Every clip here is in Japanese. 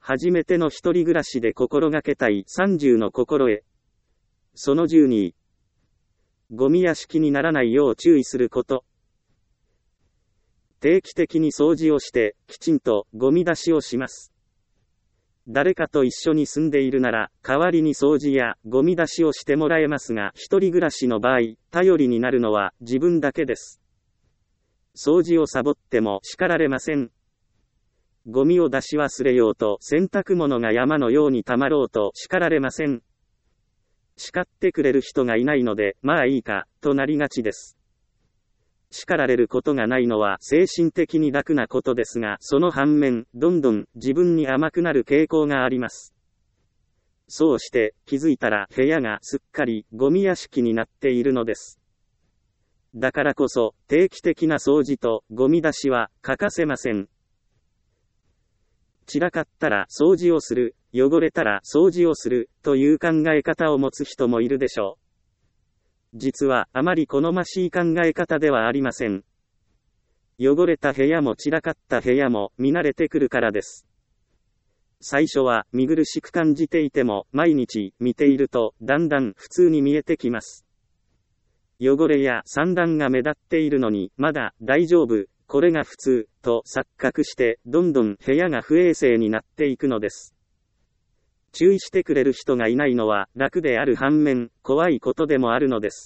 初めての一人暮らしで心がけたい30の心得。その12。ゴミ屋敷にならないよう注意すること。定期的に掃除をして、きちんとゴミ出しをします。誰かと一緒に住んでいるなら、代わりに掃除やゴミ出しをしてもらえますが、一人暮らしの場合、頼りになるのは自分だけです。掃除をサボっても叱られません。ゴミを出し忘れようと洗濯物が山のように溜まろうと叱られません。叱ってくれる人がいないので、まあいいか、となりがちです。叱られることがないのは精神的に楽なことですが、その反面、どんどん自分に甘くなる傾向があります。そうして気づいたら部屋がすっかりゴミ屋敷になっているのです。だからこそ定期的な掃除とゴミ出しは欠かせません。散らかったら掃除をする、汚れたら掃除をするという考え方を持つ人もいるでしょう。実はあまり好ましい考え方ではありません。汚れた部屋も散らかった部屋も見慣れてくるからです。最初は見苦しく感じていても、毎日見ているとだんだん普通に見えてきます。汚れや散乱が目立っているのに、まだ大丈夫、これが普通と錯覚して、どんどん部屋が不衛生になっていくのです。注意してくれる人がいないのは楽である反面、怖いことでもあるのです。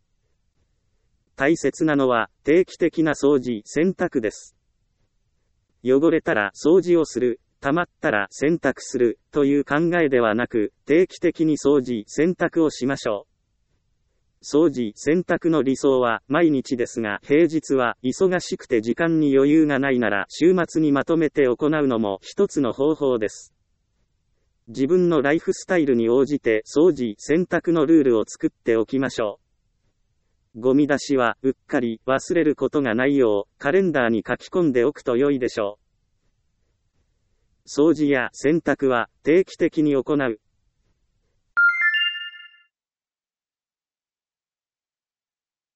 大切なのは定期的な掃除・洗濯です。汚れたら掃除をする、溜まったら洗濯するという考えではなく、定期的に掃除・洗濯をしましょう。掃除・洗濯の理想は毎日ですが、平日は忙しくて時間に余裕がないなら週末にまとめて行うのも一つの方法です。自分のライフスタイルに応じて掃除・洗濯のルールを作っておきましょう。ゴミ出しはうっかり忘れることがないようカレンダーに書き込んでおくと良いでしょう。掃除や洗濯は定期的に行う。